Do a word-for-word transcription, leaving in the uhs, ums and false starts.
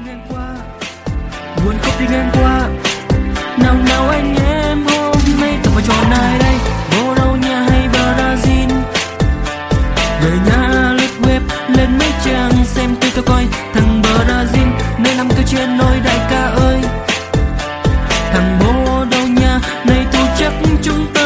ngang qua, buồn khóc đi ngang qua. Nào nào anh em hôm nay tập vào trò này đây, vô đâu nhà hay Brazil. Về nhà lướt web lên mấy trang xem tôi tôi coi thằng Brazil nơi nằm cơ trên nôi đại ca ơi. Thằng bố đâu nhà này tôi chắc chúng ta